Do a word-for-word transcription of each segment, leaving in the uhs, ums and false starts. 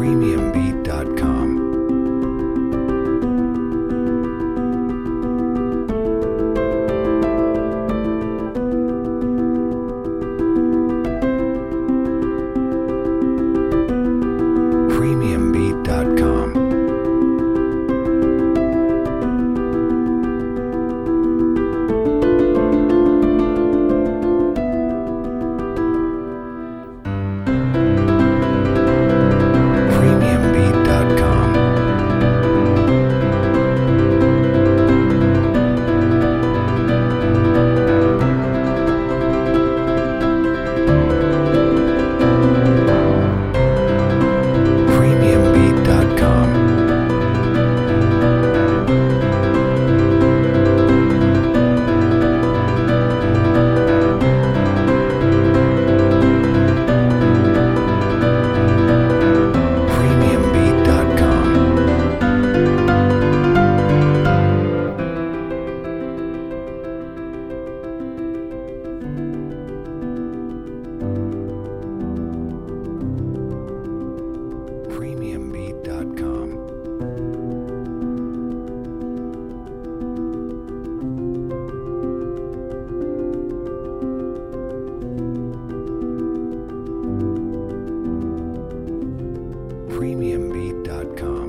premium beat dot com. premium beat dot com. premium beat dot com. premium beat dot com. premium beat dot com. premium beat dot com. premium beat dot com.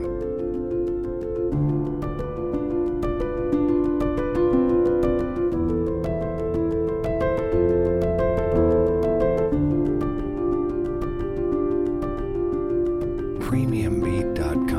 premium beat dot com.